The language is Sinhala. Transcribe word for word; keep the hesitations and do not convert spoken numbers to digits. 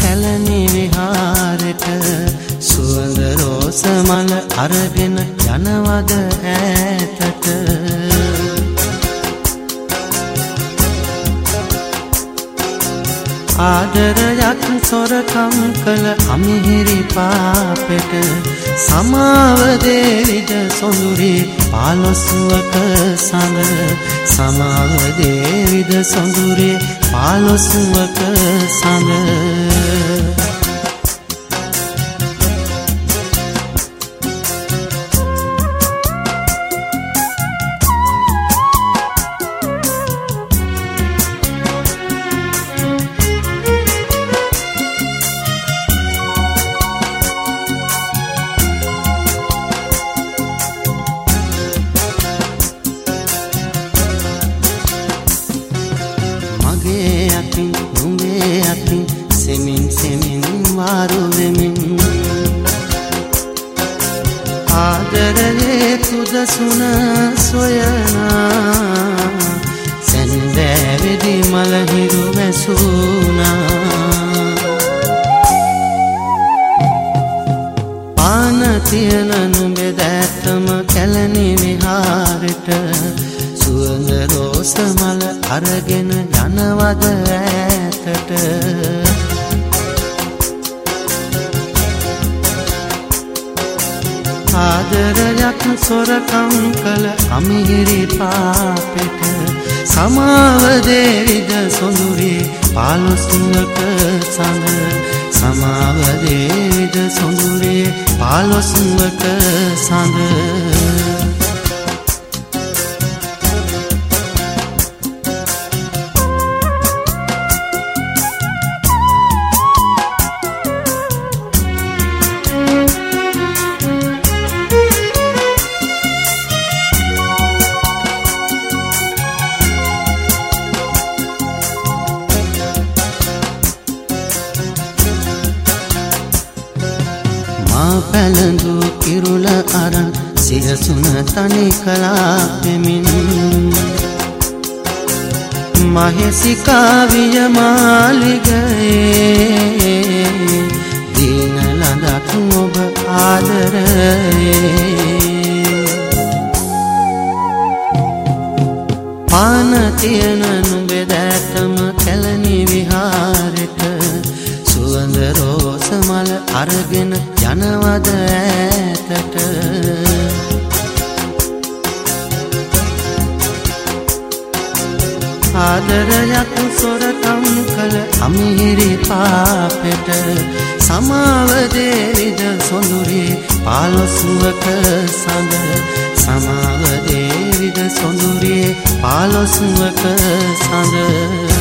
කැලණි විහාරෙට සුවඳ රෝස මල අරගෙන යනවද ඈතට ආදරයක් සොරකම් කළ අමිහිරි පාපෙට සමාව දේවිද සොඳුරේ පාලොස්වක සඳ සමාව දේවිද සොඳුරේ පාලොස්වක සඳ නුඹේ අතින් සෙමින් සෙමින් වාරු වෙමින් ආදරයේ කුදසුන සොයනා සෙන්දෑවෙදි මලහිරු වැසුනා පාන තියන නුඹේ දැත්තම කැලණි විහාරෙට සුවඳ රෝස මල අරගෙන යනවද ඈතට ආදරයක් සොරකම් කළ අමිහිරි පාපෙට සමාව දේවිද සොඳුරේ පාලොස්වක සඳ සමාව දේවිද සොඳුරේ පාලොස්වක සඳ පැළඳු කිරුල අරන් සිරසුන තනි කළා පෙමින් මහේසිකා විය මාලිගයේ දීන ලඳක් ඔබ ආදරයේ පාන තියන නුඹේ දැතම කැලණි විහාරෙට සුවඳ රෝස මල අරගෙන යනවද ඈතට ආදරයක් සොරකම් කළ අමිහිරි පාපෙට සමාව දේවිද සොඳුරේ පාලොස්වක සඳ සමාව දේවිද සොඳුරේ පාලොස්වක සඳ